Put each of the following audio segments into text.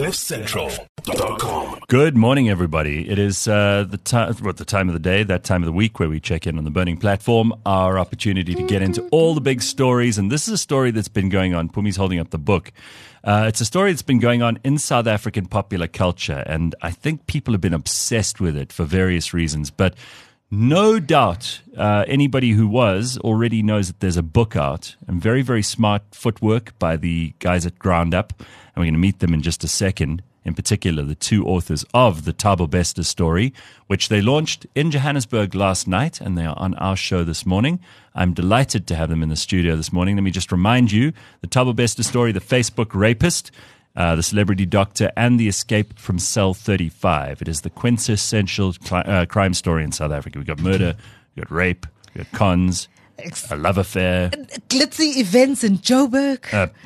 CliffCentral.com. Good morning, everybody. It is the time of the day, that time of the week where we check in on the Burning Platform, our opportunity to get into all the big stories. And this is a story that's been going on. Pumi's holding up the book. It's a story that's been going on in South African popular culture. And I think people have been obsessed with it for various reasons. But no doubt anybody who was already knows that there's a book out, and very, very smart footwork by the guys at Ground Up. And we're going to meet them in just a second. In particular, the two authors of the Thabo Bester story, which they launched in Johannesburg last night, and they are on our show this morning. I'm delighted to have them in the studio this morning. Let me just remind you, the Thabo Bester story, the Facebook rapist, the celebrity doctor, and the escape from cell 35. It is the quintessential crime story in South Africa. We've got murder, we've got rape, we've got cons, a love affair, glitzy events in Joburg,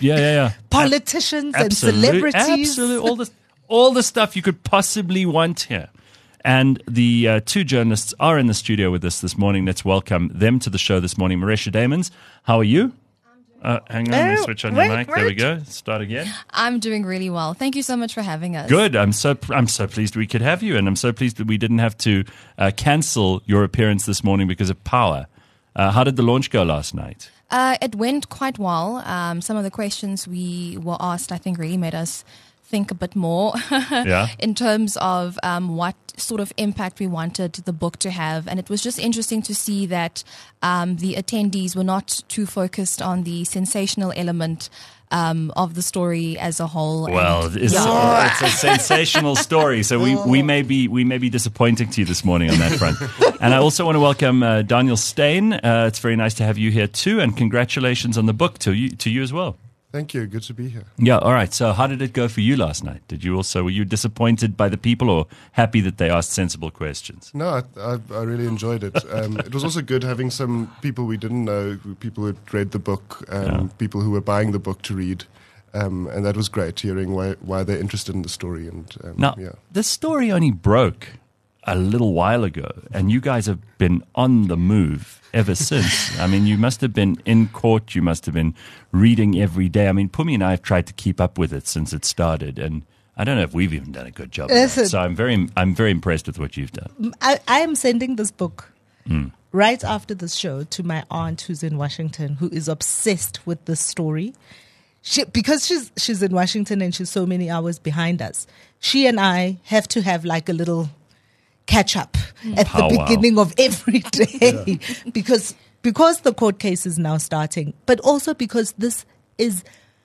politicians and celebrities. Absolutely, all the stuff you could possibly want here. And the two journalists are in the studio with us this morning. Let's welcome them to the show this morning. Maresha Damons, how are you? Hang on, let me switch on your mic. There we go. Start again. I'm doing really well. Thank you so much for having us. Good. I'm so pleased we could have you, and I'm so pleased that we didn't have to cancel your appearance this morning because of power. How did the launch go last night? It went quite well. Some of the questions we were asked, I think, really made us think a bit more in terms of what sort of impact we wanted the book to have. And it was just interesting to see that the attendees were not too focused on the sensational element of the story as a whole. Well, it's a sensational story, so we may be disappointing to you this morning on that front. And I also want to welcome Daniel Steyn. It's very nice to have you here too, and congratulations on the book to you as well. Thank you. Good to be here. Yeah. All right. So, how did it go for you last night? Were you disappointed by the people, or happy that they asked sensible questions? No, I really enjoyed it. It was also good having some people we didn't know, people who had read the book, people who were buying the book to read, and that was great. Hearing why they're interested in the story. And the story only broke a little while ago, and you guys have been on the move ever since. I mean, you must have been in court, you must have been reading every day. I mean, Pumi and I have tried to keep up with it since it started, and I don't know if we've even done a good job of that. So I'm very impressed with what you've done. I am sending this book right after this show to my aunt who's in Washington, who is obsessed with this story. Because she's in Washington and she's so many hours behind us, she and I have to have like a little catch up at the beginning of every day because the court case is now starting, but also because this is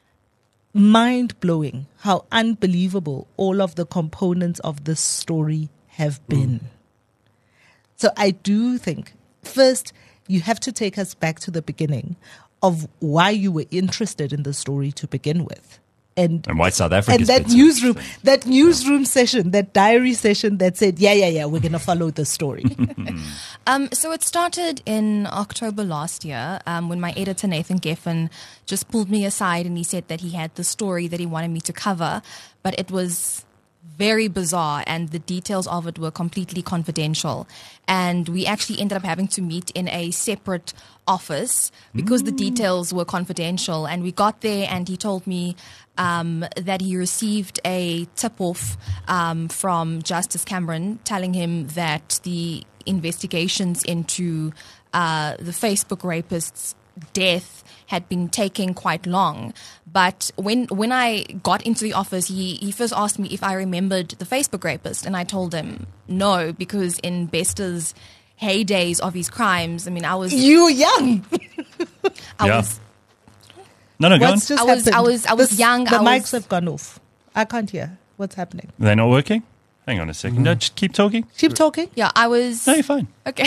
mind-blowing how unbelievable all of the components of this story have been. So I do think, first, you have to take us back to the beginning of why you were interested in the story to begin with. And why South Africa? And that newsroom session, that diary session that said, we're going to follow the story. So it started in October last year when my editor, Nathan Geffen, just pulled me aside and he said that he had the story that he wanted me to cover, but it was very bizarre and the details of it were completely confidential. And we actually ended up having to meet in a separate office because the details were confidential. And we got there and he told me that he received a tip-off from Justice Cameron telling him that the investigations into the Facebook rapist's death had been taking quite long. But when I got into the office, he first asked me if I remembered the Facebook rapist, and I told him no, because in Bester's heydays of his crimes, I mean, I was... You were young! No, go on. I was young. The mics have gone off. I can't hear. What's happening? They're not working? Hang on a second. No, just keep talking. Keep talking? Yeah, I was... No, you're fine. Okay.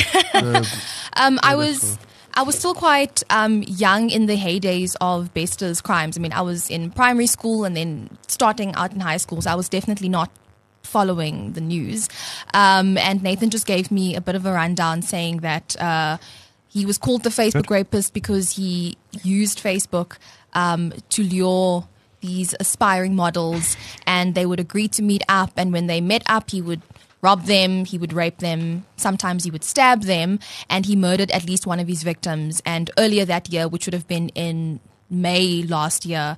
I was still quite young in the heydays of Bester's crimes. I mean, I was in primary school and then starting out in high school, so I was definitely not following the news. And Nathan just gave me a bit of a rundown saying that he was called the Facebook rapist because he used Facebook to lure these aspiring models, and they would agree to meet up, and when they met up, he would rob them, he would rape them, sometimes he would stab them, and he murdered at least one of his victims. And earlier that year, which would have been in May last year,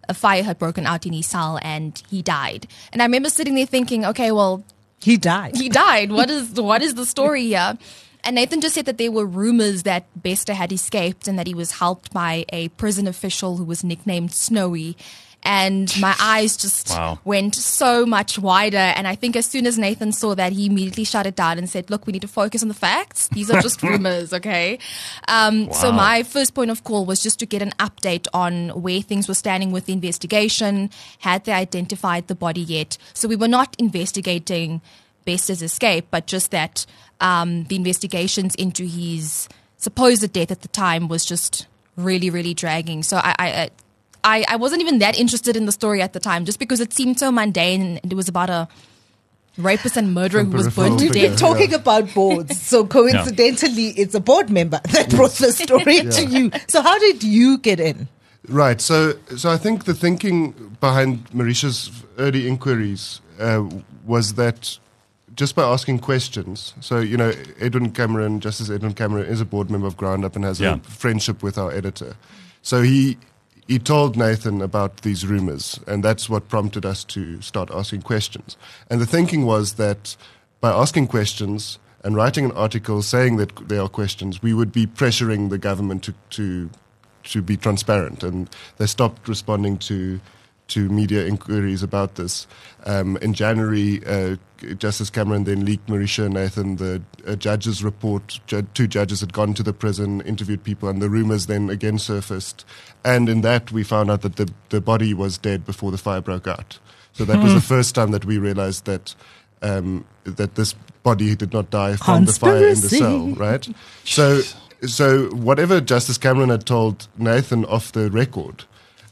a fire had broken out in his cell and he died. And I remember sitting there thinking, okay, well, He died. he died. What is the story here? And Nathan just said that there were rumors that Bester had escaped and that he was helped by a prison official who was nicknamed Snowy. And my eyes just went so much wider. And I think as soon as Nathan saw that, he immediately shut it down and said, look, we need to focus on the facts. These are just rumors, okay? So my first point of call was just to get an update on where things were standing with the investigation. Had they identified the body yet? So we were not investigating Bester's escape, but just that the investigations into his supposed death at the time was just really, really dragging. So I wasn't even that interested in the story at the time, just because it seemed so mundane. It was about a rapist and murderer who was burnt to death. Talking about boards, so coincidentally, it's a board member that brought the story to you. So how did you get in? Right. So I think the thinking behind Marisha's early inquiries was that just by asking questions. So, you know, Justice Edwin Cameron is a board member of Ground Up and has a friendship with our editor. So he told Nathan about these rumors, and that's what prompted us to start asking questions. And the thinking was that by asking questions and writing an article saying that there are questions, we would be pressuring the government to be transparent. And they stopped responding to media inquiries about this. In January, Justice Cameron then leaked Marisha and Nathan the judge's report. Two judges had gone to the prison, interviewed people, and the rumors then again surfaced. And in that, we found out that the body was dead before the fire broke out. So that was the first time that we realized that that this body did not die from the fire in the cell, right? So whatever Justice Cameron had told Nathan off the record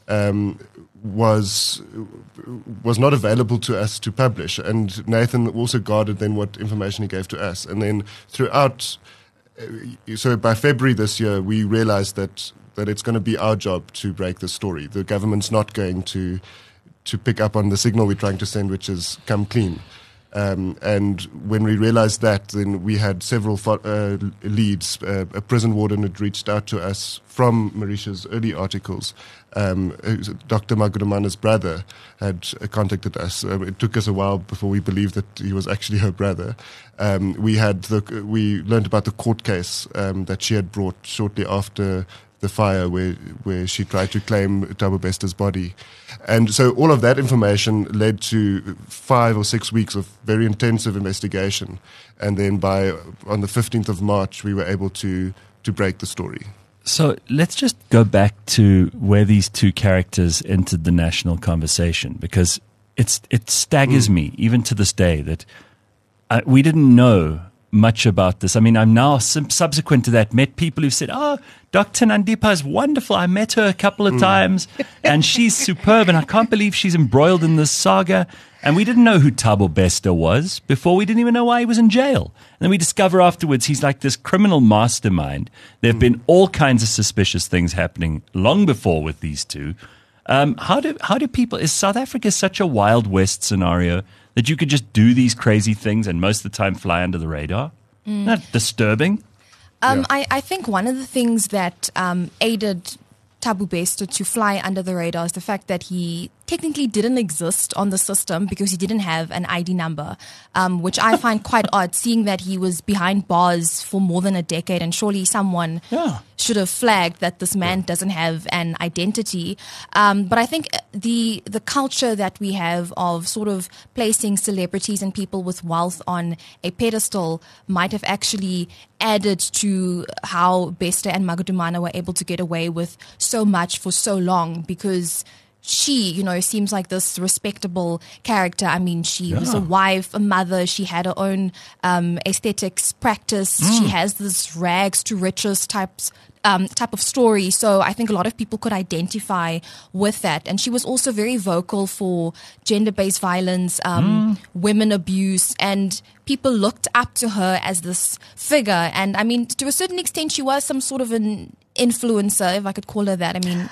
was not available to us to publish, and Nathan also guarded then what information he gave to us. And then throughout, so by February this year, we realized that it's going to be our job to break the story. The government's not going to pick up on the signal we're trying to send, which is come clean. And when we realized that, then we had several leads. A prison warden had reached out to us from Marisha's early articles. Dr. Magudumana's brother had contacted us. It took us a while before we believed that he was actually her brother. We learned about the court case that she had brought shortly after the fire where she tried to claim Thabo Bester's body. And so all of that information led to 5 or 6 weeks of very intensive investigation. And then on the 15th of March, we were able to break the story. So let's just go back to where these two characters entered the national conversation, because it staggers me, even to this day, that we didn't know much about this. I mean, I'm now subsequent to that met people who've said, "Oh, Dr. Nandipa is wonderful. I met her a couple of times and she's superb and I can't believe she's embroiled in this saga." And we didn't know who Thabo Bester was before. We didn't even know why he was in jail. And then we discover afterwards he's like this criminal mastermind. There have been all kinds of suspicious things happening long before with these two. How do people, is South Africa such a Wild West scenario that you could just do these crazy things and most of the time fly under the radar? Not disturbing. I think one of the things that aided Thabo Bester to fly under the radar is the fact that he technically didn't exist on the system because he didn't have an ID number, which I find quite odd, seeing that he was behind bars for more than a decade, and surely someone should have flagged that this man doesn't have an identity. But I think the culture that we have of sort of placing celebrities and people with wealth on a pedestal might have actually added to how Bester and Magudumana were able to get away with so much for so long, because she, seems like this respectable character. I mean, she was a wife, a mother. She had her own aesthetics practice. She has this rags to riches type of story. So I think a lot of people could identify with that. And she was also very vocal for gender-based violence, women abuse, and people looked up to her as this figure. And I mean, to a certain extent, she was some sort of an influencer, if I could call her that. I mean,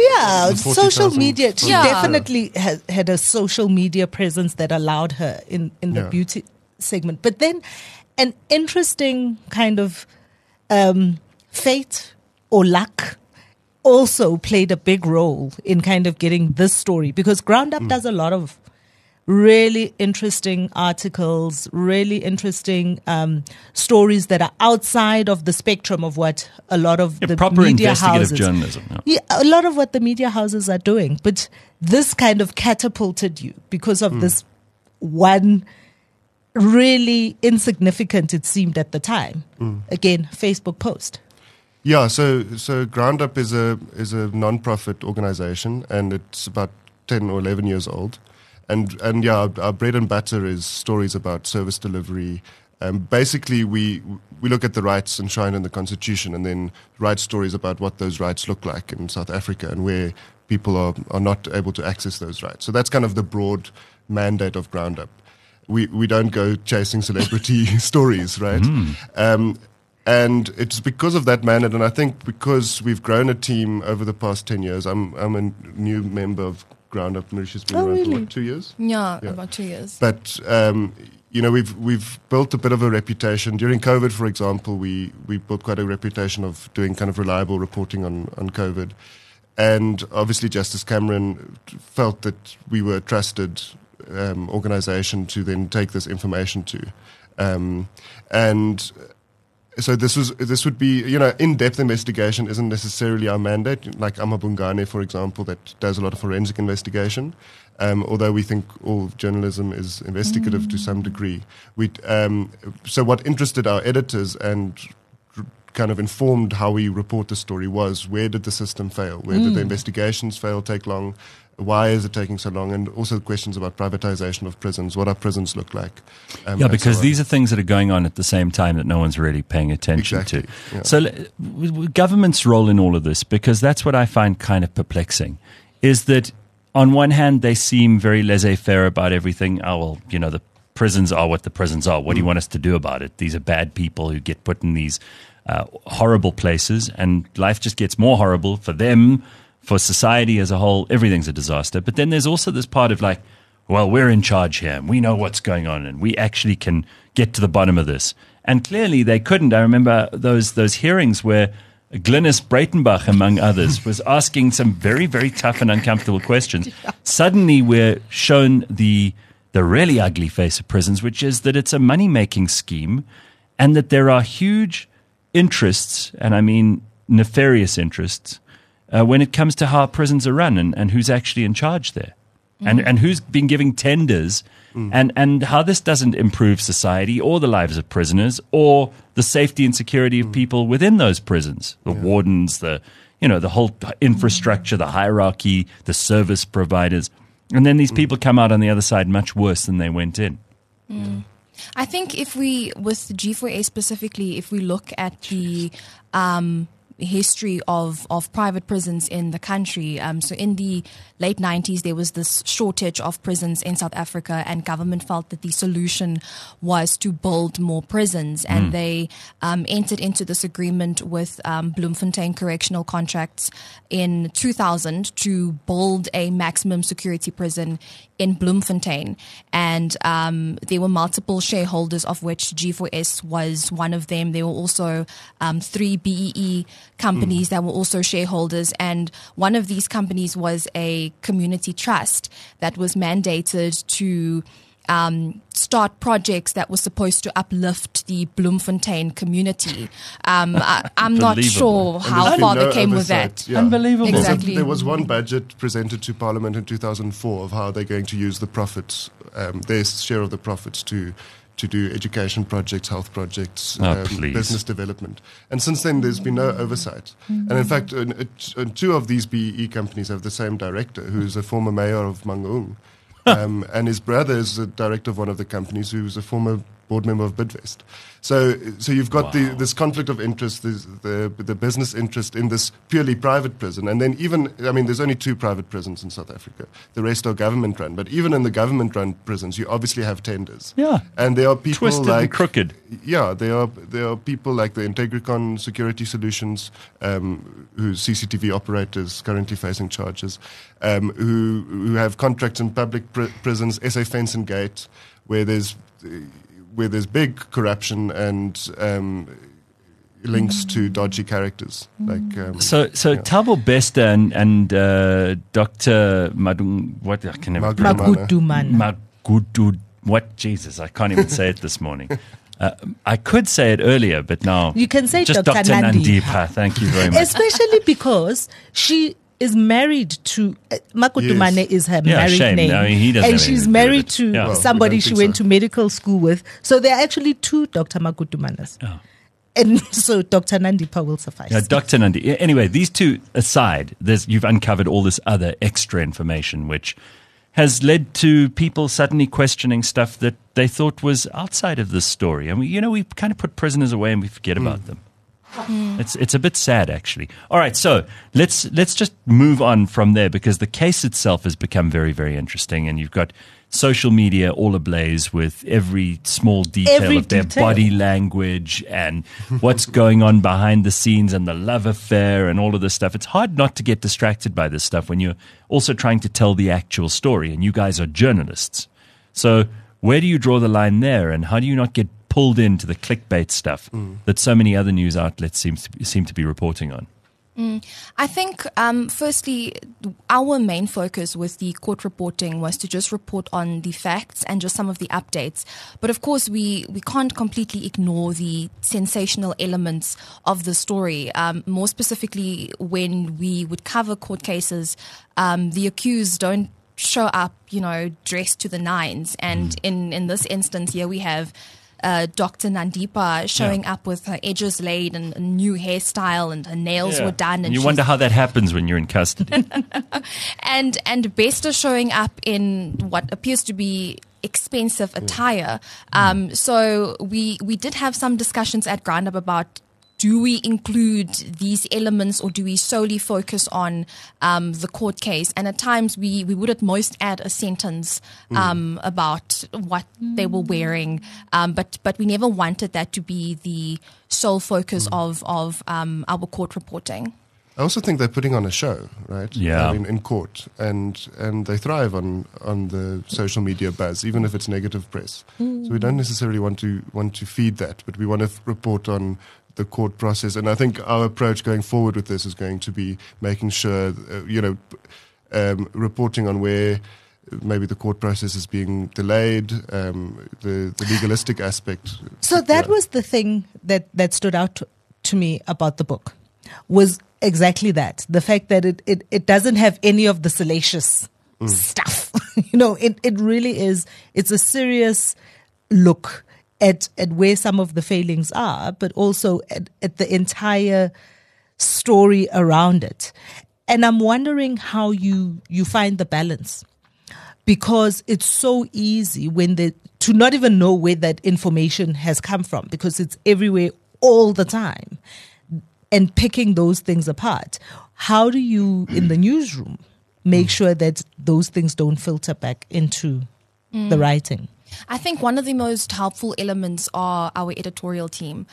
social media. She definitely had a social media presence that allowed her in the beauty segment. But then an interesting kind of fate or luck also played a big role in kind of getting this story, because Ground Up does a lot of really interesting articles, really interesting stories that are outside of the spectrum of what a lot of the proper media investigative houses, journalism. yeah, a lot of what the media houses are doing. But this kind of catapulted you because of this one really insignificant, it seemed at the time, again, Facebook post. Yeah, so Ground Up is a non-profit organization, and it's about 10 or 11 years old. And yeah, our bread and butter is stories about service delivery. Basically, we look at the rights enshrined in the Constitution and then write stories about what those rights look like in South Africa and where people are not able to access those rights. So that's kind of the broad mandate of Ground Up. We don't go chasing celebrity stories, right? And it's because of that mandate, and I think because we've grown a team over the past 10 years. I'm a new member of Ground Up. Marisha's been around for what, 2 years? Yeah, about 2 years. But we've built a bit of a reputation. During COVID, for example, we built quite a reputation of doing kind of reliable reporting on COVID. And obviously Justice Cameron felt that we were a trusted organization to then take this information to. And so this would be, in-depth investigation isn't necessarily our mandate. Like Amabungane, for example, that does a lot of forensic investigation. Although we think all journalism is investigative to some degree. So what interested our editors and kind of informed how we report the story was, where did the system fail? Where did the investigations fail, take long? Why is it taking so long? And also questions about privatization of prisons. What our prisons look like? Because these are things that are going on at the same time that no one's really paying attention to. Yeah. So government's role in all of this, because that's what I find kind of perplexing, is that on one hand, they seem very laissez-faire about everything. Oh, well, the prisons are what the prisons are. What do you want us to do about it? These are bad people who get put in these horrible places, and life just gets more horrible for them. For society as a whole, everything's a disaster. But then there's also this part of like, well, we're in charge here and we know what's going on and we actually can get to the bottom of this. And clearly they couldn't. I remember those hearings where Glynis Breitenbach, among others, was asking some very, very tough and uncomfortable questions. Yeah. Suddenly we're shown the really ugly face of prisons, which is that it's a money-making scheme and that there are huge interests, and I mean nefarious interests, when it comes to how prisons are run and who's actually in charge there and who's been giving tenders and how this doesn't improve society or the lives of prisoners or the safety and security of people within those prisons, the wardens, the whole infrastructure, the hierarchy, the service providers. And then these people come out on the other side much worse than they went in. I think with G4S specifically, if we look at the history of private prisons in the country. So in the late 90s, there was this shortage of prisons in South Africa, and government felt that the solution was to build more prisons. And they entered into this agreement with Bloemfontein Correctional Contracts in 2000 to build a maximum security prison in Bloemfontein. And there were multiple shareholders, of which G4S was one of them. There were also 3 BEE companies that were also shareholders, and one of these companies was a community trust that was mandated to start projects that were supposed to uplift the Bloemfontein community. I'm not sure how far they came with that. Yeah. Unbelievable. Exactly. There was one budget presented to Parliament in 2004 of how they're going to use the profits, their share of the profits to do education projects, health projects, business development. And since then, there's been no oversight. And in fact, 2 of these BEE companies have the same director, who's a former mayor of Mangaung. And his brother is the director of one of the companies, who was a former board member of Bidvest. So you've got this conflict of interest, the business interest in this purely private prison. And then there's only 2 private prisons in South Africa. The rest are government run. But even in the government run prisons, you obviously have tenders. Yeah. And there are people twisted and crooked. Yeah, there are people like the Integricon Security Solutions, whose CCTV operators currently facing charges, who have contracts in public prisons, SA Fence and Gate, where there's big corruption and links to dodgy characters. So Thabo Bester and Dr. Magudumana. What? Jesus, I can't even say it this morning. I could say it earlier, but now You can say just Dr. Nandipa. Thank you very much. Especially because she is married to Magudumane Yes. is her Yeah, married shame. name, I mean, he doesn't and have anything she's to do married with it. to Yeah. Well, somebody we don't she think went so. to medical school with. So there are actually two Dr. Magudumanas, and so Dr. Nandipa will suffice. Now, Dr. Nandi. Anyway, these two aside, you've uncovered all this other extra information, which has led to people suddenly questioning stuff that they thought was outside of this story. And we kind of put prisoners away and we forget about them. It's a bit sad, actually. All right, so let's just move on from there, because the case itself has become very, very interesting, and you've got social media all ablaze with every small detail Every of their detail. body language and what's going on behind the scenes and the love affair and all of this stuff. It's hard not to get distracted by this stuff when you're also trying to tell the actual story, and you guys are journalists. So where do you draw the line there, and how do you not get pulled into the clickbait stuff that so many other news outlets seem to be reporting on? I think, firstly, our main focus with the court reporting was to just report on the facts and just some of the updates. But of course, we can't completely ignore the sensational elements of the story. More specifically, when we would cover court cases, the accused don't show up, dressed to the nines. And in this instance here, we have Dr. Nandipa showing up with her edges laid and a new hairstyle, and her nails were done. And you wonder how that happens when you're in custody. and Bester showing up in what appears to be expensive attire. So we did have some discussions at Ground Up about, do we include these elements or do we solely focus on the court case? And at times we would at most add a sentence about what they were wearing, but we never wanted that to be the sole focus of our court reporting. I also think they're putting on a show, right? Yeah. I mean, in court, and they thrive on the social media buzz, even if it's negative press. So we don't necessarily want to feed that, but we want to report on the court process. And I think our approach going forward with this is going to be making sure, reporting on where maybe the court process is being delayed, the legalistic aspect. So that was the thing that stood out to me about the book, was exactly that. The fact that it doesn't have any of the salacious stuff. It really is. It's a serious look at where some of the failings are, but also at the entire story around it. And I'm wondering how you find the balance, because it's so easy to not even know where that information has come from, because it's everywhere all the time, and picking those things apart. How do you, in the newsroom, make sure that those things don't filter back into the writing? I think one of the most helpful elements are our editorial team.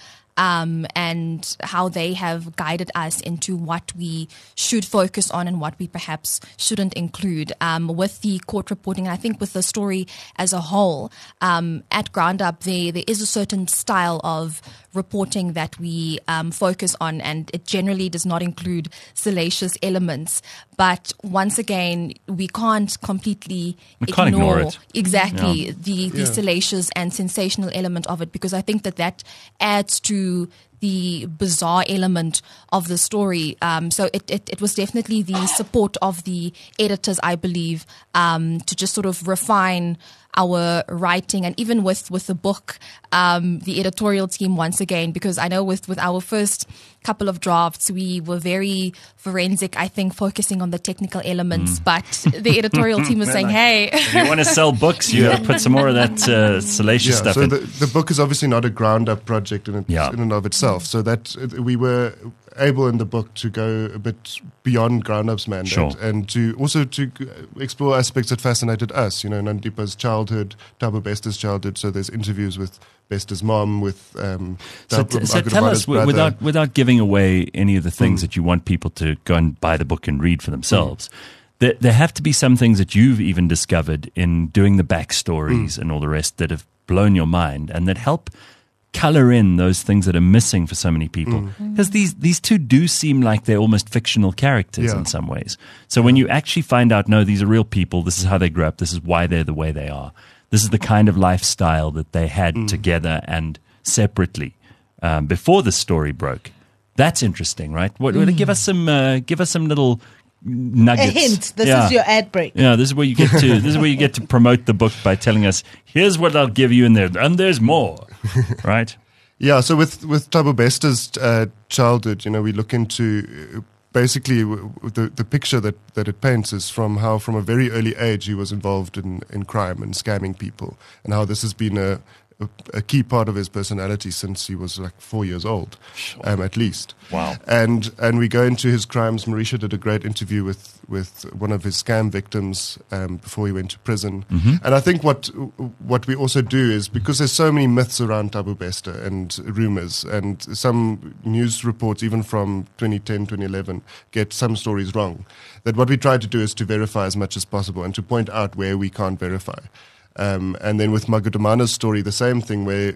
And how they have guided us into what we should focus on and what we perhaps shouldn't include with the court reporting. And I think with the story as a whole, at Ground Up, there is a certain style of reporting that we focus on, and it generally does not include salacious elements. But once again, we can't completely ignore it. Exactly the salacious and sensational element of it, because I think that adds to the bizarre element of the story. So it was definitely the support of the editors, I believe, to just sort of refine our writing. And even with the book, the editorial team, once again, because I know with our first couple of drafts, we were very forensic, I think, focusing on the technical elements. But the editorial team was saying, hey. If you want to sell books, you got to put some more of that salacious stuff so in. the book is obviously not a ground-up project in and of itself. So that we were able in the book to go a bit beyond Ground-Up's mandate, and to explore aspects that fascinated us. Nandipa's childhood, Thabo Bester's childhood. So there's interviews with Bester's mom, with So tell us, without giving away any of the things that you want people to go and buy the book and read for themselves, there have to be some things that you've even discovered in doing the backstories and all the rest that have blown your mind and that help color in those things that are missing for so many people. Because these two do seem like they're almost fictional characters in some ways. So when you actually find out, no, these are real people, this is how they grew up, this is why they're the way they are, this is the kind of lifestyle that they had together and separately before the story broke. That's interesting, right? Give us some little nuggets. A hint. This is your ad break. Yeah, this is where you get to promote the book by telling us, here's what I'll give you in there, and there's more, right? Yeah. So with Thabo Besta's childhood, we look into basically the picture that it paints is from a very early age he was involved in crime and scamming people, and how this has been a key part of his personality since he was like 4 years old, at least. Wow. And we go into his crimes. Marisha did a great interview with one of his scam victims before he went to prison. And I think what we also do is, because there's so many myths around Thabo Besta and rumors, and some news reports even from 2010, 2011 get some stories wrong, that what we try to do is to verify as much as possible and to point out where we can't verify. And then with Magudumana's story, the same thing where,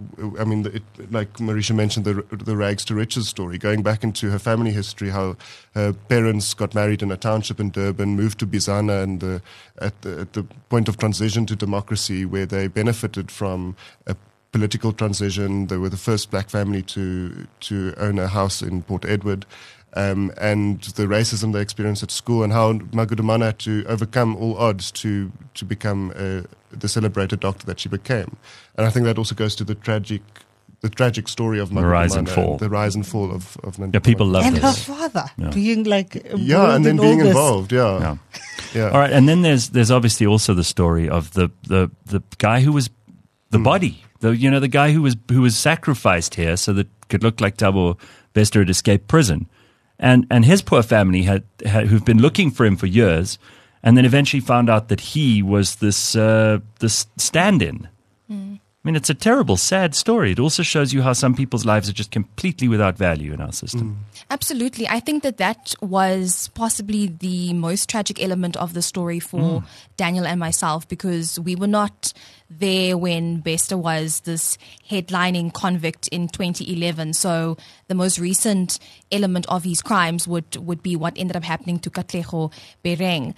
like Marisha mentioned, the rags to riches story, going back into her family history, how her parents got married in a township in Durban, moved to Bizana, and at the point of transition to democracy, where they benefited from a political transition. They were the first black family to own a house in Port Edward. And the racism they experienced at school, and how Magudumana had to overcome all odds to become the celebrated doctor that she became. And I think that also goes to the tragic story of Magudumana, the rise and fall of Nandipamani. Yeah, people love And this. her father being like involved and then in being all this. involved. Yeah. All right, and then there's obviously also the story of the guy who was the body, the guy who was sacrificed here so that it could look like Thabo Besta had escaped prison. And his poor family who've been looking for him for years, and then eventually found out that he was this stand-in. I mean, it's a terrible, sad story. It also shows you how some people's lives are just completely without value in our system. Absolutely. I think that was possibly the most tragic element of the story for Daniel and myself, because we were not there when Besta was this headlining convict in 2011. So the most recent element of his crimes would be what ended up happening to Katlego Bereng.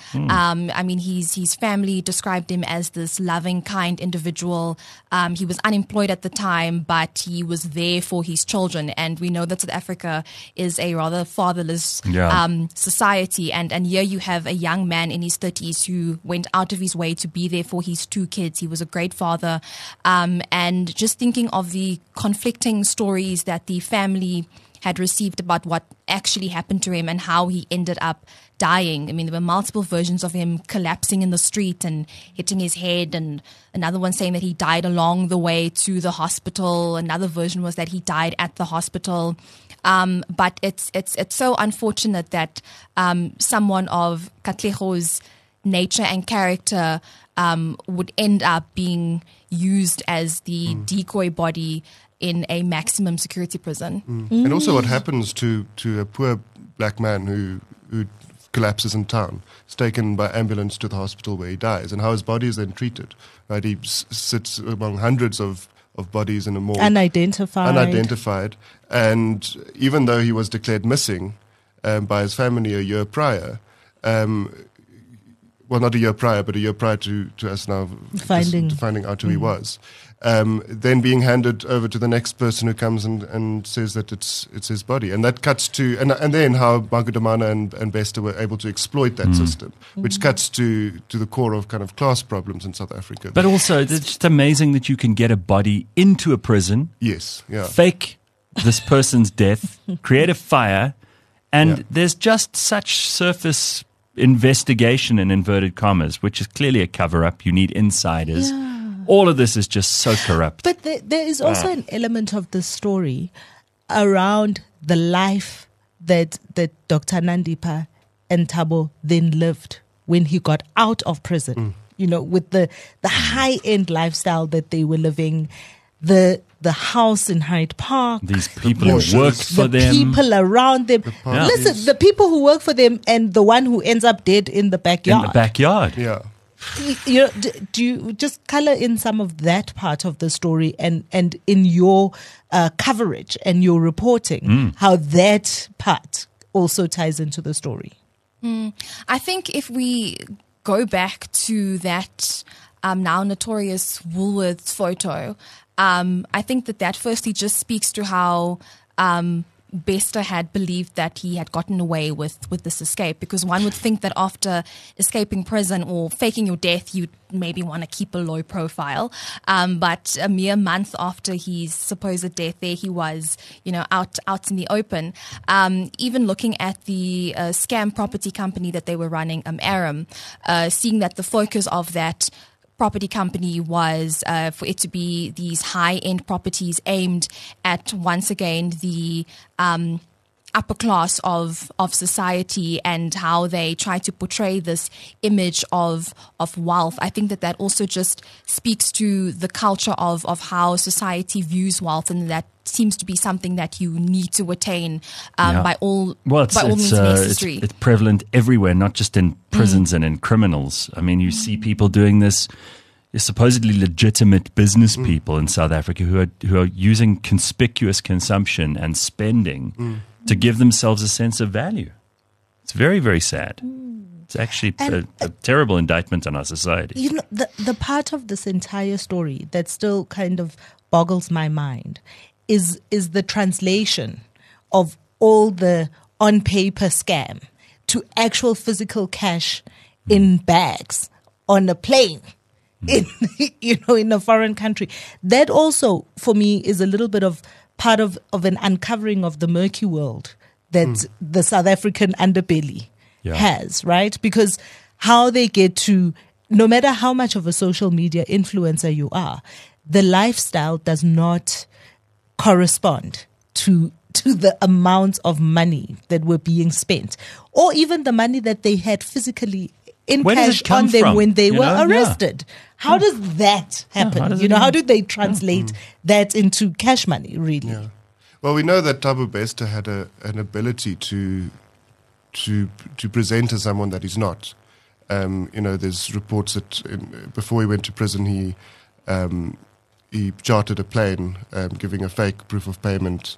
His family described him as this loving, kind individual. He was unemployed at the time, but he was there for his children. And we know that South Africa is a rather fatherless society. And here you have a young man in his 30s who went out of his way to be there for his two kids. He was a great father. And just thinking of the conflicting stories that the family had received about what actually happened to him and how he ended up dying. I mean, there were multiple versions of him collapsing in the street and hitting his head, and another one saying that he died along the way to the hospital. Another version was that he died at the hospital. But it's so unfortunate that someone of Katlego's nature and character would end up being used as the decoy body in a maximum security prison. And also what happens to a poor black man who collapses in town, is taken by ambulance to the hospital where he dies, and how his body is then treated. Right? He sits among hundreds of bodies in a morgue. Unidentified. And even though he was declared missing by his family a year prior, well, not a year prior, but a year prior to us now finding out who he was, then being handed over to the next person who comes and says that it's his body. And that cuts to, and then how Magudumana and Besta were able to exploit that system, which cuts to the core of kind of class problems in South Africa. But also, it's just amazing that you can get a body into a prison, yes, fake this person's death, create a fire, and there's just such surface investigation in inverted commas, which is clearly a cover-up. You need insiders. All of this is just so corrupt. But there is also an element of the story around the life that Dr. Nandipa and Thabo then lived when he got out of prison. With the high-end lifestyle that they were living, the house in Hyde Park. These people who worked for them. The people around them. Listen, the people who work for them and the one who ends up dead in the backyard. In the backyard. Yeah. You know, do you just color in some of that part of the story and in your coverage and your reporting, how that part also ties into the story? I think if we go back to that now notorious Woolworths photo, I think that firstly just speaks to how Bester had believed that he had gotten away with this escape, because one would think that after escaping prison or faking your death, you'd maybe want to keep a low profile. But a mere month after his supposed death, there he was, out in the open. Even looking at the scam property company that they were running, Aram, seeing that the focus of that property company was for it to be these high-end properties aimed at, once again, the upper class of society, and how they try to portray this image of wealth. I think that also just speaks to the culture of how society views wealth, and that seems to be something that you need to attain by all means necessary. It's prevalent everywhere, not just in prisons and in criminals. I mean, you see people doing this. Supposedly legitimate business people in South Africa who are using conspicuous consumption and spending to give themselves a sense of value. It's very, very sad. It's actually a terrible indictment on our society. You know, the part of this entire story that still kind of boggles my mind is the translation of all the on paper scam to actual physical cash in bags on a plane. In a foreign country. That also, for me, is a little bit of part of an uncovering of the murky world that the South African underbelly has, right? Because how they get to, no matter how much of a social media influencer you are, the lifestyle does not correspond to the amounts of money that were being spent, or even the money that they had physically in cash on them when they were arrested. How does that happen? How do they translate that into cash money, really? Yeah. Well, we know that Thabo Bester had an ability to present as someone that he's not. There's reports that before he went to prison, he chartered a plane, giving a fake proof of payment,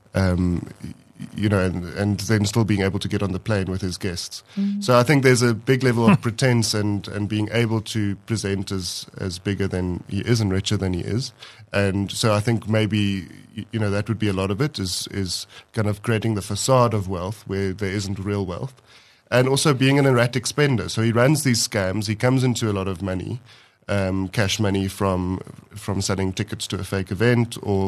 and then still being able to get on the plane with his guests. So I think there's a big level of pretense and being able to present as bigger than he is and richer than he is. And so I think maybe, that would be a lot of it, is kind of creating the facade of wealth where there isn't real wealth. And also being an erratic spender. So he runs these scams. He comes into a lot of money, cash money from selling tickets to a fake event, or,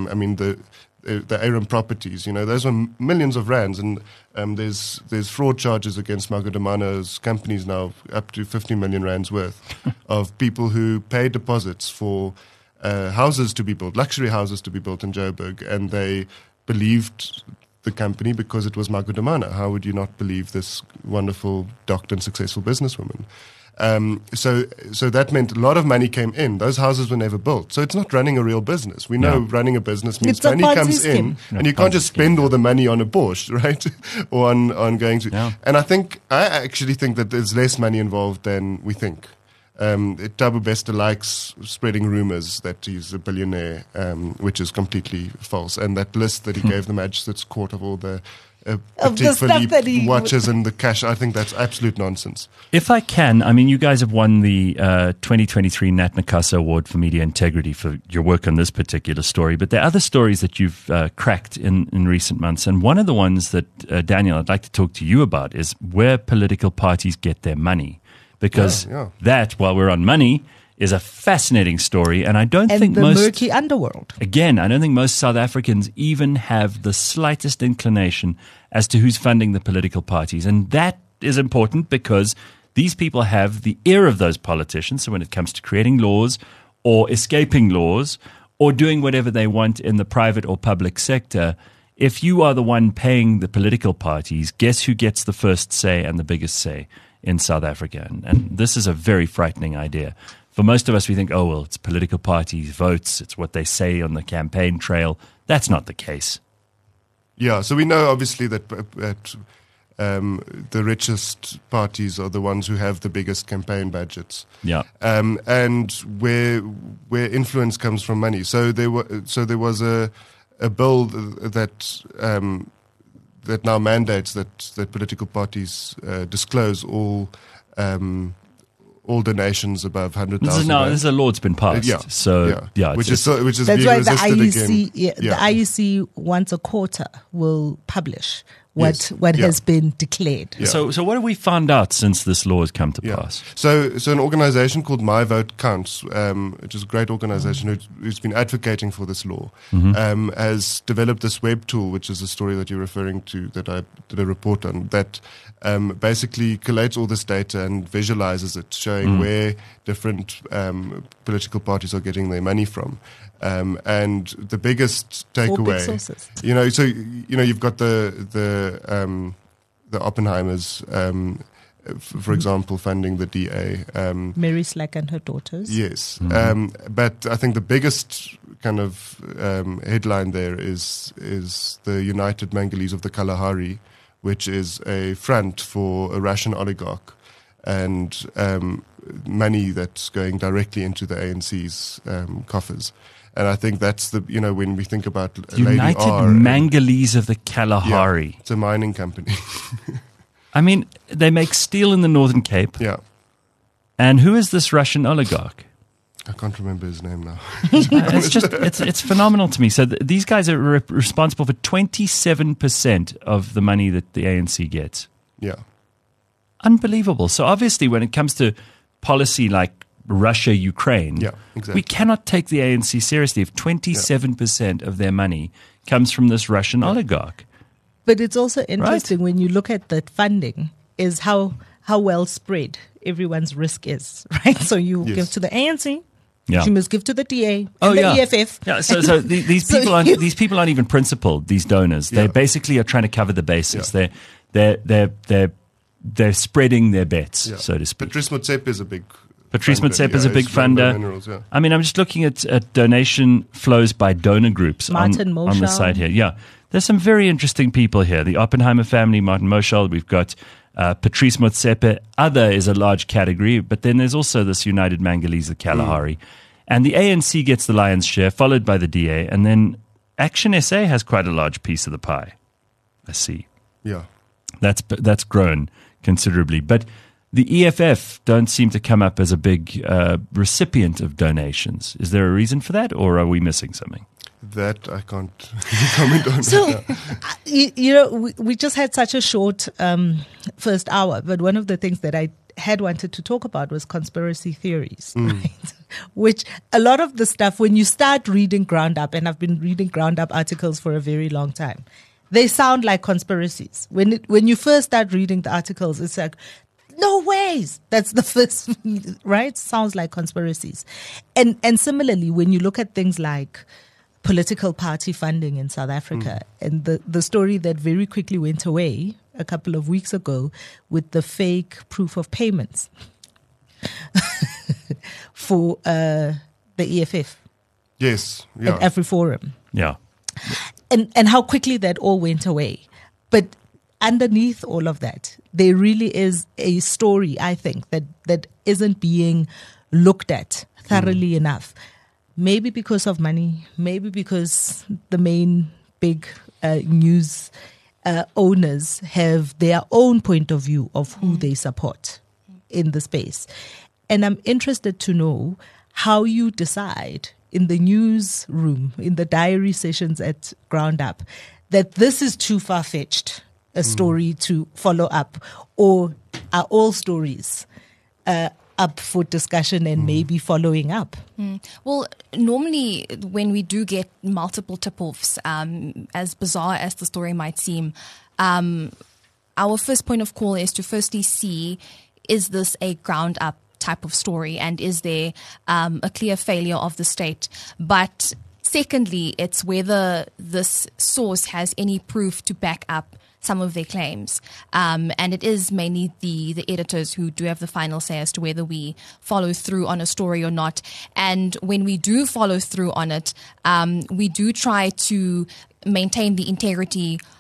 the Aram properties, those are millions of rands, and there's fraud charges against Magudumana's companies now up to 50 million rands worth of people who pay deposits for houses to be built, luxury houses to be built in Joburg, and they believed the company because it was Magudumana. How would you not believe this wonderful doctor and successful businesswoman? So that meant a lot of money came in. Those houses were never built. So it's not running a real business. We know running a business means money comes in, and you can't just spend all the money on a Porsche, right? Or on going to. Yeah. And I actually think that there's less money involved than we think. Thabo Bester likes spreading rumors that he's a billionaire, which is completely false. And that list that he gave the Magistrates Court of all the Philippe watches and the cash, I think that's absolute nonsense. If I can, you guys have won the 2023 Nat Nakasa Award for Media Integrity for your work on this particular story, but there are other stories that you've cracked in recent months, and one of the ones that, Daniel, I'd like to talk to you about is where political parties get their money, because that, while we're on money, is a fascinating story, and I don't think the murky underworld. Again, I don't think most South Africans even have the slightest inclination as to who's funding the political parties, and that is important because these people have the ear of those politicians. So when it comes to creating laws or escaping laws or doing whatever they want in the private or public sector, if you are the one paying the political parties, guess who gets the first say and the biggest say in South Africa? And this is a very frightening idea. For most of us, we think, oh, well, it's political parties, votes, it's what they say on the campaign trail. That's not the case. Yeah, so we know, obviously, that the richest parties are the ones who have the biggest campaign budgets. Yeah. And where influence comes from money. So there was a bill that that now mandates that political parties disclose all donations above 100,000. This is a law that's been passed. Which is that's being why the resisted IEC, again. the IEC once a quarter will publish what has been declared. Yeah. So what have we found out since this law has come to pass? So an organization called My Vote Counts, which is a great organization who's been advocating for this law, has developed this web tool, which is a story that you're referring to that I did a report on, that basically collates all this data and visualizes it, showing where different political parties are getting their money from. And the biggest takeaway, you've got the Oppenheimers, for example, funding the DA. Mary Slack and her daughters. Yes. But I think the biggest kind of headline there is the United Mangalies of the Kalahari, which is a front for a Russian oligarch and money that's going directly into the ANC's coffers. And I think that's when we think about United Lady R, Mangalies of the Kalahari. It's a mining company. I mean, they make steel in the Northern Cape. Yeah. And who is this Russian oligarch? I can't remember his name now. It's phenomenal to me. So these guys are responsible for 27% of the money that the ANC gets. Yeah. Unbelievable. So obviously when it comes to policy like Russia, Ukraine, we cannot take the ANC seriously if 27% of their money comes from this Russian oligarch. But it's also interesting when you look at that funding is how well spread everyone's risk is, right? So you give to the ANC, you must give to the DA, and the EFF. Yeah, so these people aren't even principled, these donors. They basically are trying to cover the bases. They're spreading their bets, so to speak. Patrice Motsepe is a big funder. I mean, I'm just looking at donation flows by donor groups on the site here. Yeah, there's some very interesting people here. The Oppenheimer family, Martin Moshal. We've got Patrice Motsepe. Other is a large category, but then there's also this United Mangalies of Kalahari. And the ANC gets the lion's share, followed by the DA. And then Action SA has quite a large piece of the pie. I see. Yeah. That's grown considerably. But the EFF don't seem to come up as a big recipient of donations. Is there a reason for that, or are we missing something? That I can't comment on. So, we just had such a short first hour, but one of the things that I had wanted to talk about was conspiracy theories, right? Which a lot of the stuff, when you start reading Ground Up, and I've been reading Ground Up articles for a very long time, they sound like conspiracies. When you first start reading the articles, it's like, no ways. That's the first, right? Sounds like conspiracies. And similarly, when you look at things like political party funding in South Africa and the story that very quickly went away a couple of weeks ago with the fake proof of payments for the EFF. Yes. Yeah. At AfriForum. Yeah. And how quickly that all went away. But underneath all of that, there really is a story, I think, that isn't being looked at thoroughly enough. Maybe because of money, maybe because the main big news owners have their own point of view of who they support in the space. And I'm interested to know how you decide in the newsroom, in the diary sessions at Ground Up, that this is too far-fetched a story to follow up, or are all stories up for discussion and maybe following up? Well, normally when we do get multiple tip-offs, as bizarre as the story might seem, our first point of call is to firstly see, is this a ground-up type of story, and is there a clear failure of the state? But secondly, it's whether this source has any proof to back up some of their claims. And it is mainly the editors who do have the final say as to whether we follow through on a story or not. And when we do follow through on it, we do try to maintain the integrity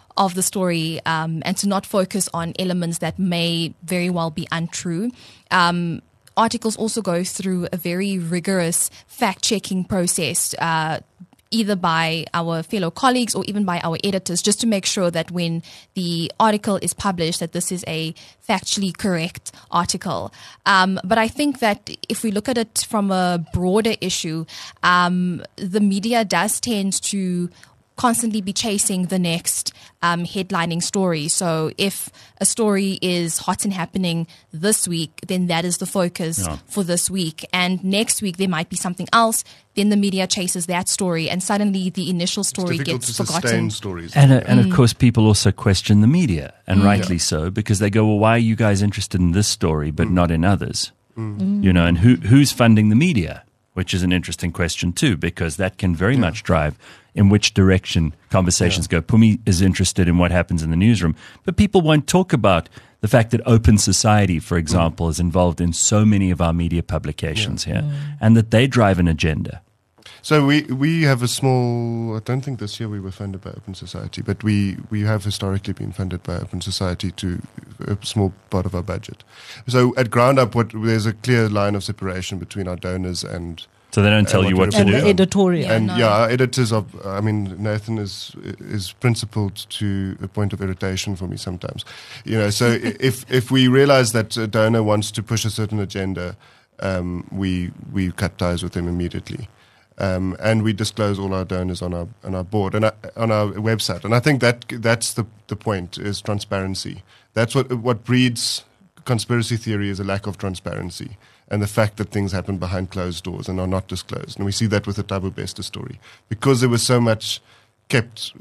of the story, and to not focus on elements that may very well be untrue. Articles also go through a very rigorous fact-checking process, either by our fellow colleagues or even by our editors, just to make sure that when the article is published, that this is a factually correct article. But I think that if we look at it from a broader issue, the media does tend to constantly be chasing the next headlining story. So if a story is hot and happening this week, then that is the focus for this week. And next week there might be something else. Then the media chases that story, and suddenly the initial story gets forgotten. Stories. And of course, people also question the media, and rightly so, because they go, well, why are you guys interested in this story but not in others? You know, and who's funding the media? Which is an interesting question too, because that can very much drive in which direction conversations go. Pumi is interested in what happens in the newsroom, but people won't talk about the fact that Open Society, for example, is involved in so many of our media publications here, and that they drive an agenda. So we have a small, I don't think this year we were funded by Open Society, but we have historically been funded by Open Society to a small part of our budget. So at Ground Up, there's a clear line of separation between our donors and... So they don't tell you what to And do? the editorial. And our editors are, I mean, Nathan is principled to a point of irritation for me sometimes. You know, so if we realize that a donor wants to push a certain agenda, we cut ties with them immediately. And we disclose all our donors on our board and on our website. And I think that's the point, is transparency. That's what breeds conspiracy theory, is a lack of transparency, and the fact that things happen behind closed doors and are not disclosed. And we see that with the Thabo Bester story, because there was so much kept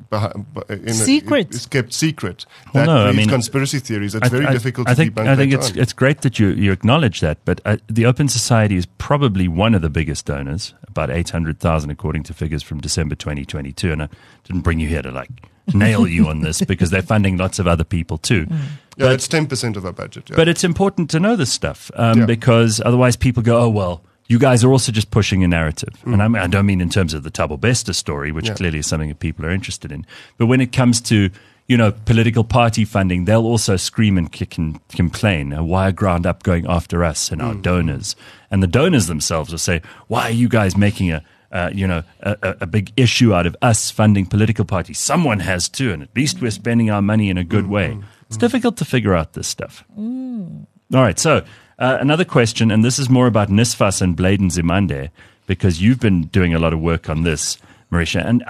secret. It's kept secret. Well, that breeds conspiracy theories. It's very difficult to debunk. I think it's great that you acknowledge that, but the Open Society is probably one of the biggest donors, about 800,000 according to figures from December 2022. And I didn't bring you here to nail you on this, because they're funding lots of other people too. Yeah, it's 10% of our budget. Yeah. But it's important to know this stuff, because otherwise people go, oh, well, you guys are also just pushing a narrative. And I don't mean in terms of the Thabo Bester story, which clearly is something that people are interested in. But when it comes to, political party funding, they'll also scream and kick and complain. Why are Ground Up going after us and our donors? And the donors themselves will say, why are you guys making a big issue out of us funding political parties? Someone has to, and at least we're spending our money in a good way. It's difficult to figure out this stuff. All right, so another question, and this is more about NSFAS and Bladen Zimande, because you've been doing a lot of work on this, Marisha. And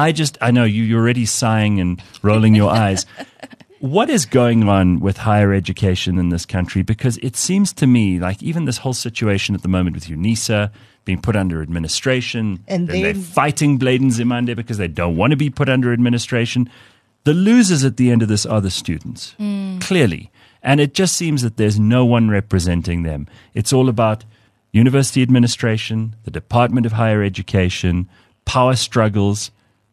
I know you're already sighing and rolling your eyes. What is going on with higher education in this country? Because it seems to me like even this whole situation at the moment with UNISA being put under administration, and they're fighting Bladen Zimande because they don't want to be put under administration. The losers at the end of this are the students, clearly. And it just seems that there's no one representing them. It's all about university administration, the Department of Higher Education, power struggles.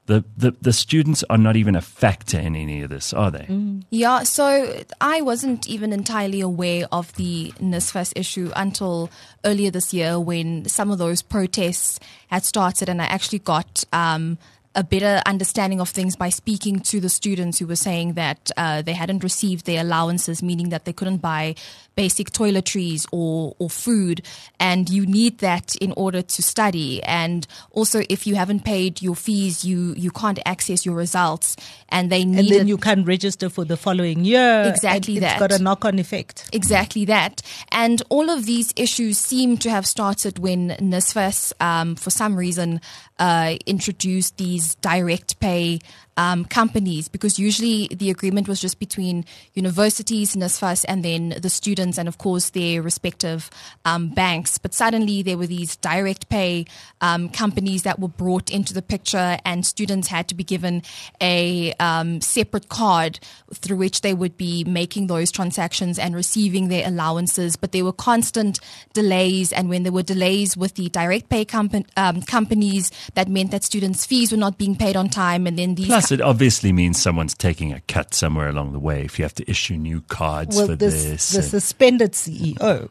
The students are not even a factor in any of this, are they? Yeah, so I wasn't even entirely aware of the NSFAS issue until earlier this year, when some of those protests had started, and I actually got a better understanding of things by speaking to the students who were saying that they hadn't received their allowances, meaning that they couldn't buy basic toiletries or food, and you need that in order to study. And also, if you haven't paid your fees, you can't access your results, and they need. And then you can't register for the following year. Exactly that. It's got a knock-on effect. Exactly that. And all of these issues seem to have started when NSFAS, for some reason, introduced these direct pay companies, because usually the agreement was just between universities, NSFAS, and then the students, and of course their respective banks. But suddenly there were these direct pay companies that were brought into the picture, and students had to be given a separate card through which they would be making those transactions and receiving their allowances. But there were constant delays, and when there were delays with the direct pay companies, that meant that students' fees were not being paid on time, and then these. Plus, it obviously means someone's taking a cut somewhere along the way if you have to issue new cards for this. The suspended CEO.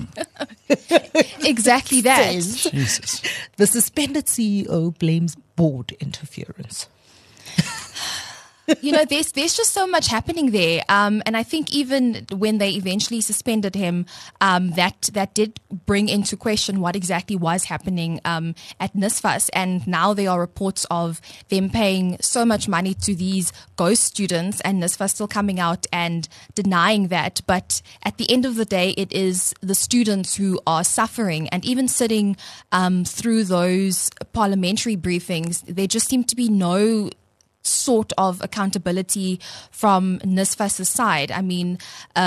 Exactly that. Jesus. The suspended CEO blames board interference. There's just so much happening there. And I think even when they eventually suspended him, that did bring into question what exactly was happening at NSFAS. And now there are reports of them paying so much money to these ghost students, and NSFAS still coming out and denying that. But at the end of the day, it is the students who are suffering. And even sitting through those parliamentary briefings, there just seemed to be no sort of accountability from NSFAS's side. I mean,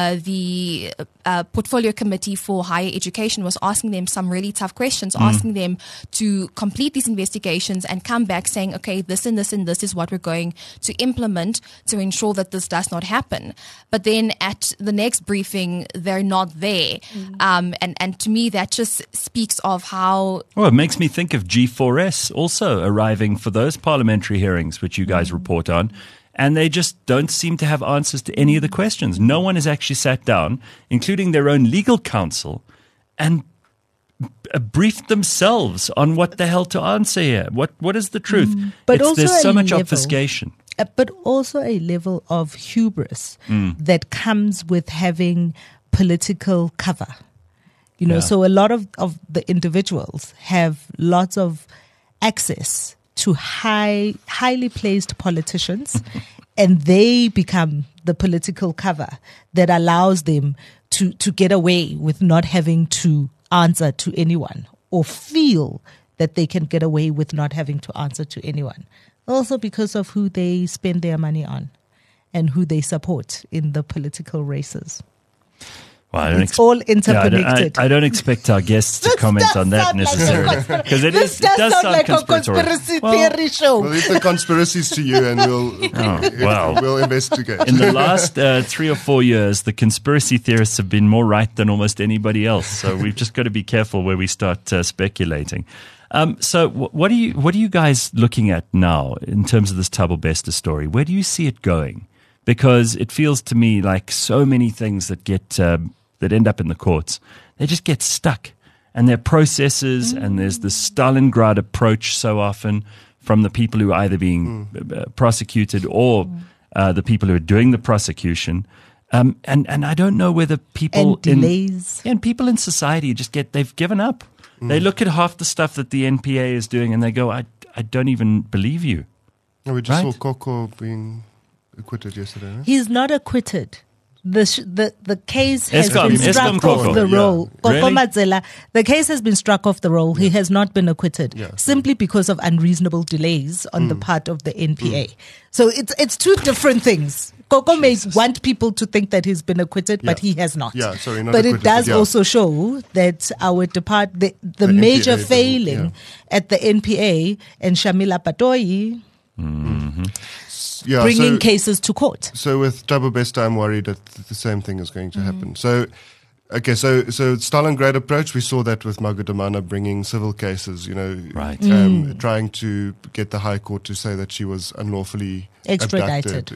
the Portfolio Committee for Higher Education was asking them some really tough questions, asking them to complete these investigations and come back saying, okay, this and this and this is what we're going to implement to ensure that this does not happen. But then at the next briefing, they're not there. And to me, that just speaks of how... Well, it makes me think of G4S also arriving for those parliamentary hearings, which you guys report on. And they just don't seem to have answers to any of the questions. No one has actually sat down, including their own legal counsel, and briefed themselves on what the hell to answer here. What is the truth? But also there's so much level, obfuscation. But also a level of hubris that comes with having political cover. So a lot of the individuals have lots of access to highly placed politicians, and they become the political cover that allows them to get away with not having to answer to anyone, or feel that they can get away with not having to answer to anyone. Also because of who they spend their money on and who they support in the political races. Well, it's all interconnected. I don't expect our guests to comment on that necessarily, because it does sound like a conspiracy theory show. We'll leave the conspiracies to you, and we'll investigate. In the last 3 or 4 years, the conspiracy theorists have been more right than almost anybody else. So we've just got to be careful where we start speculating. So what are you guys looking at now in terms of this Thabo Bester story? Where do you see it going? Because it feels to me like so many things that get that end up in the courts, they just get stuck. And there are processes, and there's the Stalingrad approach so often from the people who are either being prosecuted or the people who are doing the prosecution. And I don't know whether people and delays. And people in society they've given up. They look at half the stuff that the NPA is doing and they go, I don't even believe you. We just saw Koko being acquitted yesterday. Right? He's not acquitted. The case has been struck off the roll. Really? The case has been struck off the roll. He has not been acquitted simply because of unreasonable delays on the part of the NPA. So it's two different things. Koko may want people to think that he's been acquitted, but he has not. Not but it does also show that our the major NPA, failing at the NPA and Shamila Patoi bringing cases to court. So with Thabo Bester, I'm worried that the same thing is going to happen. So Stalingrad approach, we saw that with Magudumana bringing civil cases, trying to get the High Court to say that she was unlawfully extradited.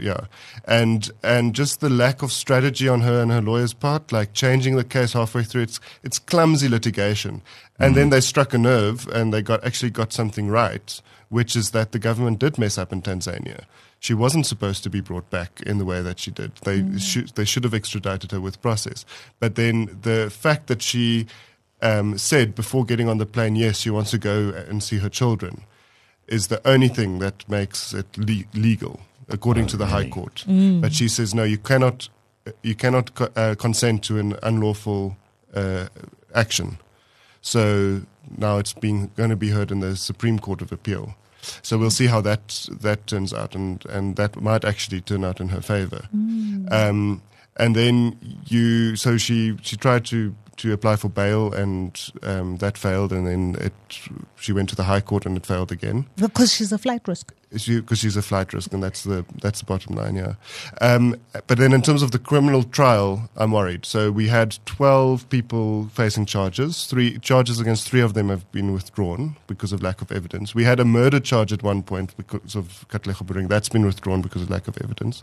And just the lack of strategy on her and her lawyer's part, like changing the case halfway through, it's clumsy litigation. And then they struck a nerve and they got something right, which is that the government did mess up in Tanzania. She wasn't supposed to be brought back in the way that she did. They should have extradited her with process. But then the fact that she said before getting on the plane, yes, she wants to go and see her children, is the only thing that makes it legal, according to the High Court. But she says, no, you cannot consent to an unlawful action. So now it's going to be heard in the Supreme Court of Appeal. So we'll see how that turns out, and that might actually turn out in her favor. And then she tried to apply for bail, and that failed, and then she went to the High Court and it failed again. Because she's a flight risk. Because she's a flight risk, and that's the bottom line, But then in terms of the criminal trial, I'm worried. So we had 12 people facing charges. 3 charges against 3 of them have been withdrawn because of lack of evidence. We had a murder charge at one point because of Katlego Boering. That's been withdrawn because of lack of evidence.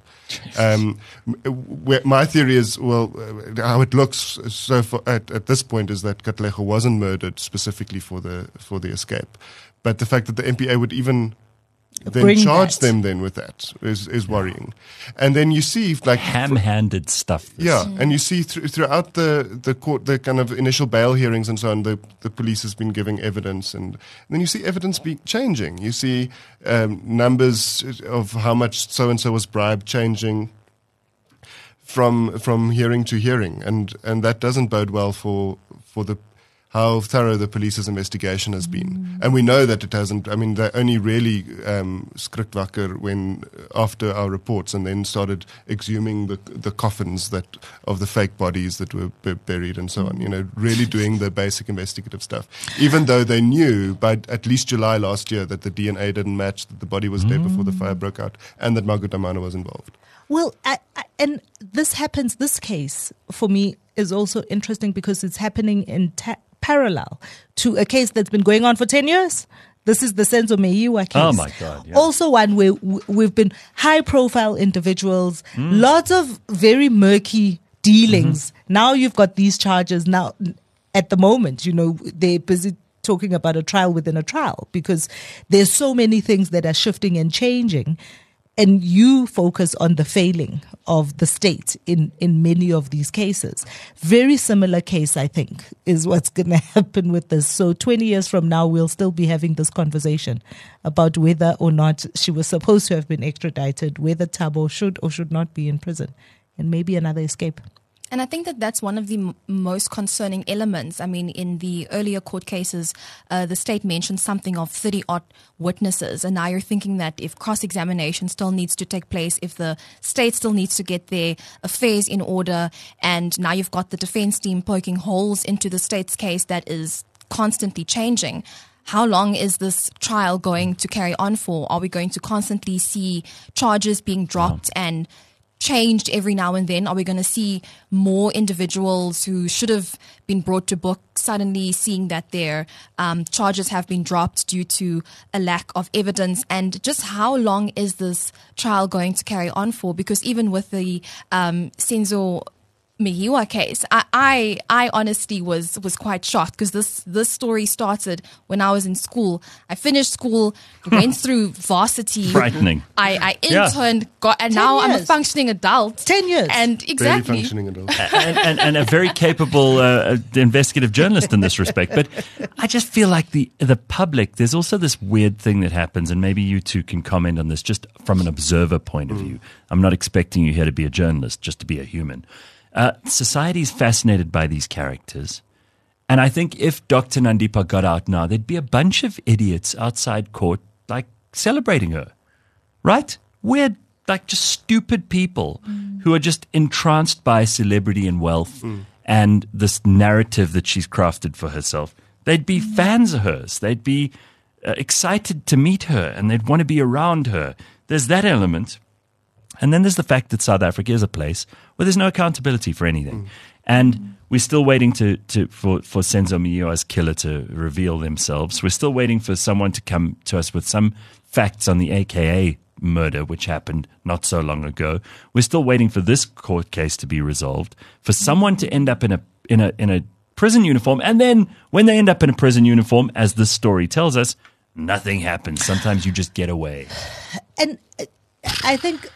My theory is, how it looks so far at this point is that Katlego wasn't murdered specifically for the escape. But the fact that the NPA would even then Bring charge that. them then with that is worrying. And then you see like Ham-handed stuff. yeah, and you see throughout the court, the kind of initial bail hearings and so on, the police has been giving evidence, and then you see evidence changing. You see numbers of how much so and so was bribed changing from hearing to hearing, and that doesn't bode well for the how thorough the police's investigation has been. And we know that it hasn't. I mean, they only really skrik wakker when after our reports, and then started exhuming the coffins of the fake bodies that were buried and so on. You know, really doing the basic investigative stuff. Even though they knew by at least July last year that the DNA didn't match, that the body was dead before the fire broke out, and that Margaret Damana was involved. Well, and this case for me is also interesting because it's happening in parallel to a case that's been going on for 10 years. This is the Senzo Meyiwa case. Oh my God. Yeah. Also one where we've been high profile individuals, lots of very murky dealings. Now you've got these charges. Now, at the moment, you know, they're busy talking about a trial within a trial because there's so many things that are shifting and changing. And you focus on the failing of the state in many of these cases. Very similar case, I think, is what's going to happen with this. So 20 years from now, we'll still be having this conversation about whether or not she was supposed to have been extradited, whether Thabo should or should not be in prison, and maybe another escape. And I think that that's one of the most concerning elements. I mean, in the earlier court cases, the state mentioned something of 30-odd witnesses. And now you're thinking that if cross-examination still needs to take place, if the state still needs to get their affairs in order, and now you've got the defense team poking holes into the state's case that is constantly changing. How long is this trial going to carry on for? Are we going to constantly see charges being dropped and changed every now and then? Are we going to see more individuals who should have been brought to book suddenly seeing that their charges have been dropped due to a lack of evidence? And just how long is this trial going to carry on for? Because even with the Senzo Meyiwa case, I honestly was quite shocked because this story started when I was in school. I finished school, went through varsity. Frightening. I interned, and now I'm a functioning adult. 10 years. And Very exactly. functioning adult. and a very capable investigative journalist in this respect. But I just feel like the public, there's also this weird thing that happens, and maybe you two can comment on this just from an observer point of view. I'm not expecting you here to be a journalist, just to be a human. Society is fascinated by these characters. And I think if Dr. Nandipha got out now, there'd be a bunch of idiots outside court, like, celebrating her. Right? Weird, like, just stupid people who are just entranced by celebrity and wealth and this narrative that she's crafted for herself. They'd be fans of hers. They'd be excited to meet her, and they'd want to be around her. There's that element. And then there's the fact that South Africa is a place where there's no accountability for anything. And we're still waiting for Senzo Meyiwa's killer to reveal themselves. We're still waiting for someone to come to us with some facts on the AKA murder, which happened not so long ago. We're still waiting for this court case to be resolved, for someone to end up in a prison uniform. And then when they end up in a prison uniform, as this story tells us, nothing happens. Sometimes you just get away. And I think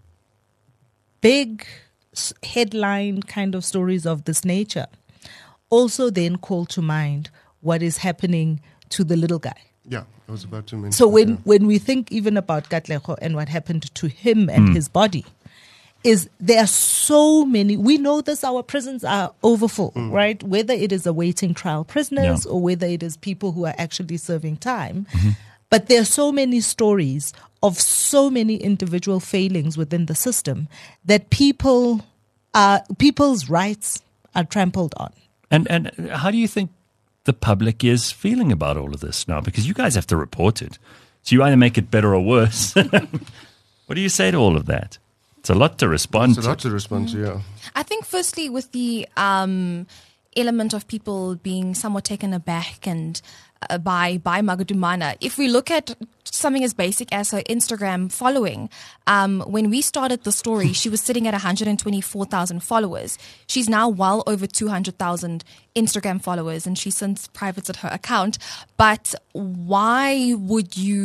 big headline kind of stories of this nature also then call to mind what is happening to the little guy. Yeah, I was about to mention. So when we think even about Katlego and what happened to him and his body, is there are so many, we know this, our prisons are overfull, right? Whether it is awaiting trial prisoners or whether it is people who are actually serving time. But there are so many stories of so many individual failings within the system that people's rights are trampled on. And how do you think the public is feeling about all of this now? Because you guys have to report it. So you either make it better or worse. What do you say to all of that? It's a lot to respond to. It's a lot to respond to, yeah. I think firstly with the element of people being somewhat taken aback and by Magadumana. If we look at something as basic as her Instagram following, when we started the story, she was sitting at 124,000 followers. She's now well over 200,000 Instagram followers, and she's since privated her account. But why would you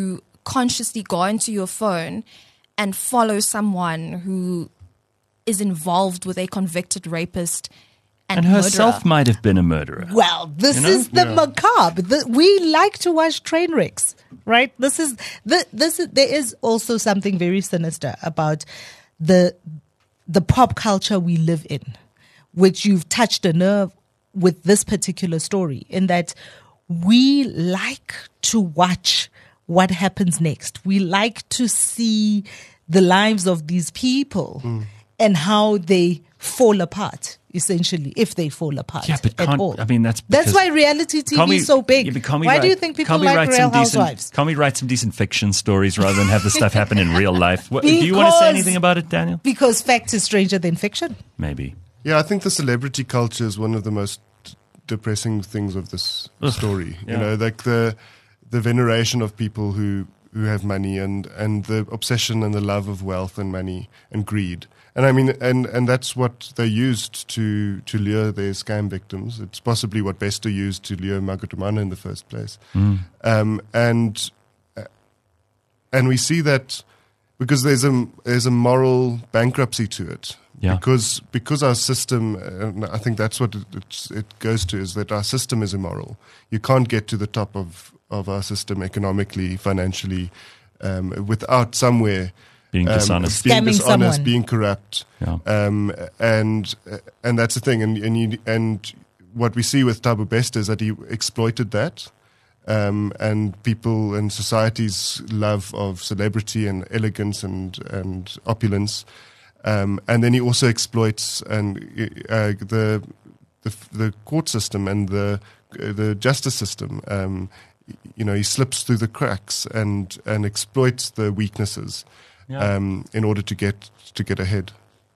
consciously go into your phone and follow someone who is involved with a convicted rapist and herself murderer? might have been a murderer. Well, this is the macabre. We like to watch train wrecks, right? There is also something very sinister about the pop culture we live in, which you've touched a nerve with this particular story, in that we like to watch what happens next. We like to see the lives of these people and how they fall apart, essentially, if they fall apart at all. I mean, that's why reality TV is so big. Why do you think people like Real Housewives? Can't we write some decent fiction stories rather than have this stuff happen in real life? Do you want to say anything about it, Daniel? Because fact is stranger than fiction. Maybe. Yeah, I think the celebrity culture is one of the most depressing things of this story. Yeah. You know, like the veneration of people who have money and the obsession and the love of wealth and money and greed. And I mean, and that's what they used to lure their scam victims. It's possibly what Bester used to lure Magotumana in the first place. And we see that because there's a moral bankruptcy to it. Yeah. Because our system, and I think that's what it goes to, is that our system is immoral. You can't get to the top of our system economically, financially, without somewhere being dishonest, being corrupt, Yeah. and that's the thing. And what we see with Thabo Bester is that he exploited that, and people and society's love of celebrity and elegance and opulence. And then he also exploits the court system and the justice system. He slips through the cracks and exploits the weaknesses in order to get ahead.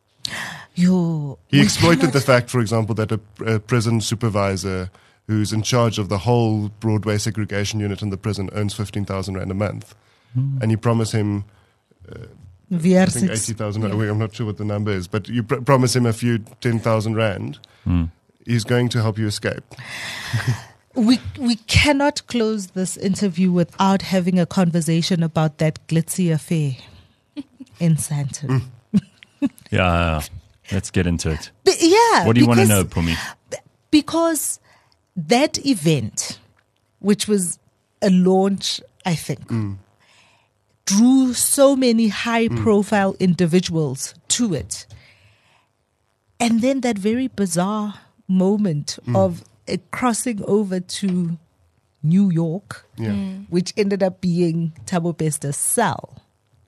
He exploited the fact, for example, that a prison supervisor who's in charge of the whole Broadway segregation unit in the prison earns 15,000 rand a month, and you promise him. I think 80,000. Yeah. I'm not sure what the number is, but you promise him a few 10,000 rand. He's going to help you escape. We cannot close this interview without having a conversation about that glitzy affair in Sandton. Yeah, let's get into it. Yeah. What do you want to know, Pumi? Because that event, which was a launch, I think, drew so many high-profile individuals to it. And then that very bizarre moment of it crossing over to New York, which ended up being Thabo Bester's cell.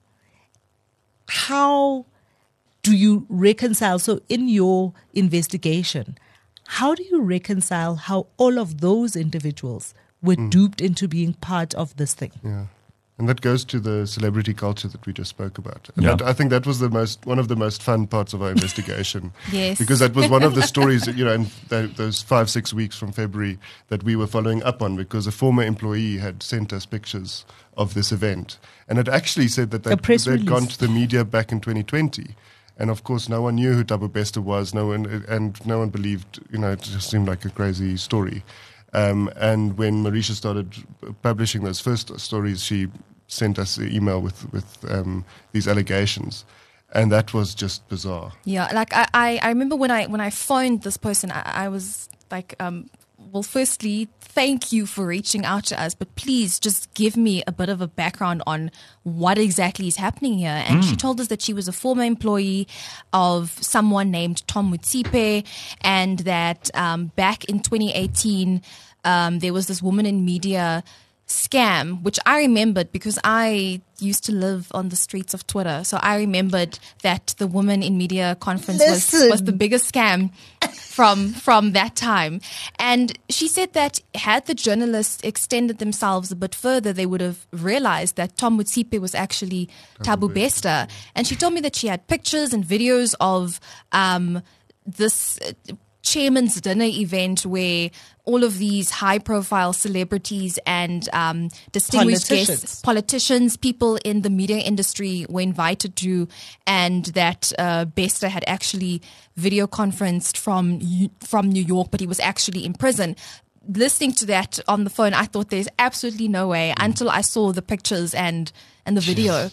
How do you reconcile? So in your investigation, how do you reconcile how all of those individuals were duped into being part of this thing? Yeah. And that goes to the celebrity culture that we just spoke about. And Yeah. I think that was one of the most fun parts of our investigation. Yes. Because that was one of the stories, in those 5-6 weeks from February that we were following up on, because a former employee had sent us pictures of this event. And it actually said that they'd gone to the media back in 2020. And of course, no one knew who Thabo Bester was. No one believed, it just seemed like a crazy story. And when Marisha started publishing those first stories, she sent us an email with these allegations, and that was just bizarre. Yeah, like I remember when I phoned this person, I was like, well, firstly, thank you for reaching out to us, but please just give me a bit of a background on what exactly is happening here. And she told us that she was a former employee of someone named Tom Mutsipe, and that back in 2018, there was this woman in media scam, which I remembered because I used to live on the streets of Twitter. So I remembered that the woman in media conference was the biggest scam from that time. And she said that had the journalists extended themselves a bit further, they would have realized that Tom Mutsipe was actually Thabo Bester. And she told me that she had pictures and videos of this chairman's dinner event where all of these high-profile celebrities and distinguished guests, politicians, people in the media industry were invited to, and that Bester had actually video conferenced from New York, but he was actually in prison. listening to that on the phone, I thought there's absolutely no way until I saw the pictures and the video.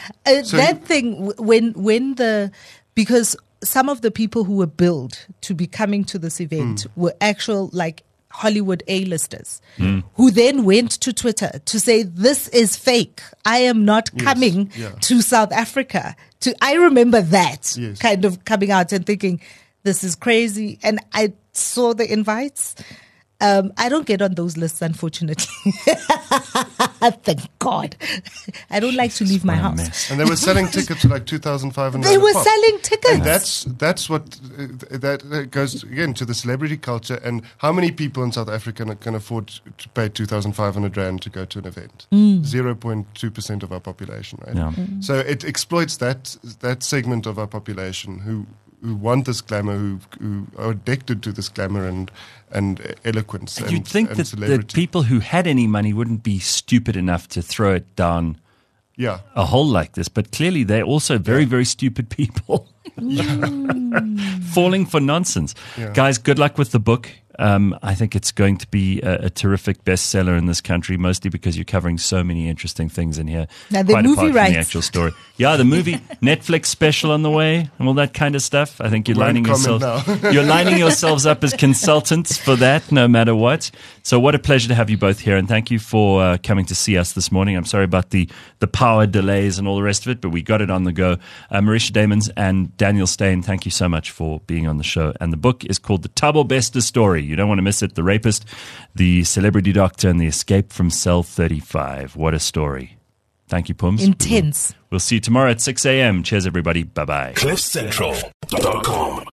Because some of the people who were billed to be coming to this event were actual like Hollywood A-listers who then went to Twitter to say, this is fake. I am not coming to South Africa. I remember that kind of coming out and thinking, this is crazy. And I saw the invites. I don't get on those lists, unfortunately. Thank God. I don't like to leave my house. And they were selling tickets for like 2,500. They were selling tickets. And that's what that goes again to the celebrity culture and how many people in South Africa can afford to pay 2,500 rand to go to an event. 0.2% of our population, right? Yeah. So it exploits that segment of our population who want this glamour, who are addicted to this glamour and eloquence. You'd think that the people who had any money wouldn't be stupid enough to throw it down a hole like this, but clearly they're also very, very stupid people. Falling for nonsense. Guys, good luck with the book. I think it's going to be a terrific bestseller in this country, mostly because you're covering so many interesting things in here. Now, the quite movie apart from rights. the actual story. Yeah, the movie, Netflix special on the way, and all that kind of stuff. I think you're lining yourselves up as consultants for that, no matter what. So what a pleasure to have you both here, and thank you for coming to see us this morning. I'm sorry about the power delays and all the rest of it, but we got it on the go. Marisha Damons and Daniel Steyn, thank you so much for being on the show. And the book is called The Thabo Bester Story. You don't want to miss it. The Rapist, The Celebrity Doctor, and The Escape from Cell 35. What a story. Thank you, Pums. Intense. We'll see you tomorrow at 6 a.m. Cheers, everybody. Bye-bye. CliffCentral.com